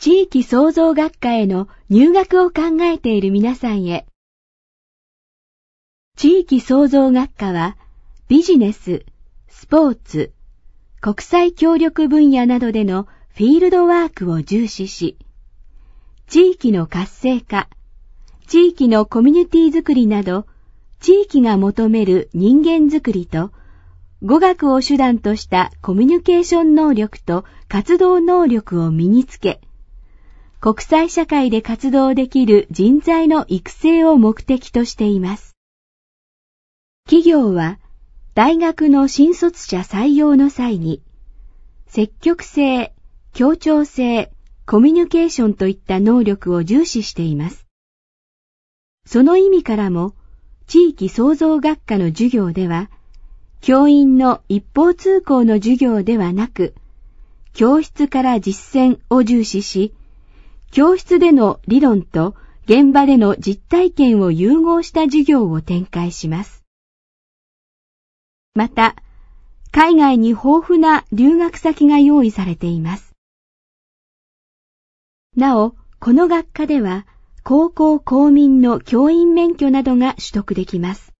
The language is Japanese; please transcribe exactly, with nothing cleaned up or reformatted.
地域創造学科への入学を考えている皆さんへ。地域創造学科はビジネス、スポーツ、国際協力分野などでのフィールドワークを重視し、地域の活性化、地域のコミュニティづくりなど、地域が求める人間づくりと、語学を手段としたコミュニケーション能力と活動能力を身につけ、国際社会で活動できる人材の育成を目的としています。企業は、大学の新卒者採用の際に、積極性、協調性、コミュニケーションといった能力を重視しています。その意味からも、地域創造学科の授業では、教員の一方通行の授業ではなく、教室から実践を重視し、教室での理論と現場での実体験を融合した授業を展開します。また、海外に豊富な留学先が用意されています。なお、この学科では、高校公民の教員免許などが取得できます。